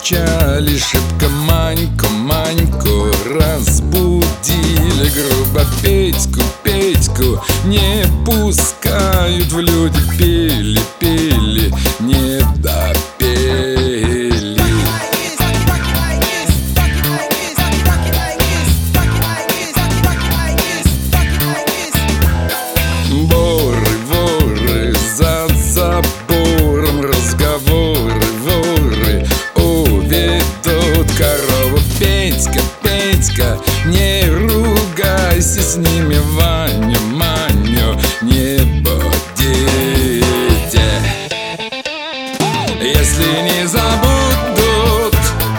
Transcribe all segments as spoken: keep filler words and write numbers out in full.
раскачали шибко Маньку, Маньку, разбудили грубо Петьку, Петьку, не пускают в люди, пели, пели, не допели. Боры, воры, за забором разговоры, воры уведут корову. Петька, Петька, не ругайся с ними, Ваню, Маню, не будите. Если не забудут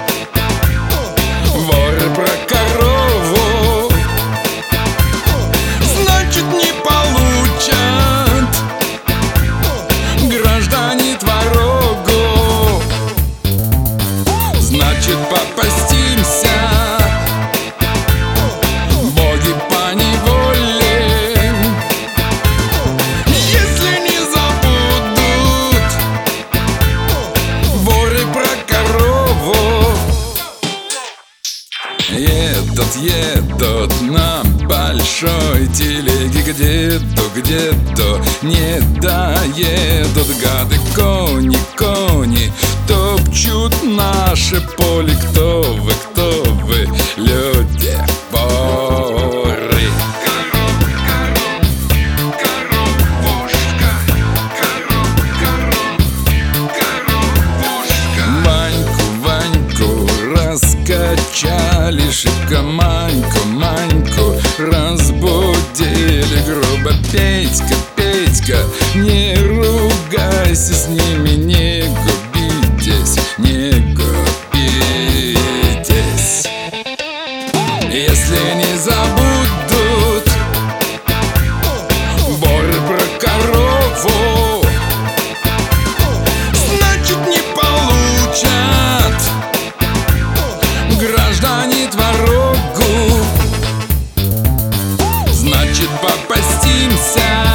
воры про корову, значит не получат граждане творогу. Значит попастимся, боги поневоле, если не забудут воры про корову. Едут, едут на большой телеге к деду, к деду не доедут гады. Кони, кони топчут наше поле. Кто вы, кто вы, люди воры? Коров, коров, коровушка, коров, коров, коровушка. Ваньку, Ваньку раскачали шибко Маньку, Маньку, разбудили грубо Петька, Петька, не ругайся с ними, не губитесь, не губитесь. Если не забудут воры про корову, значит не получат граждане творогу. Значит попастимся,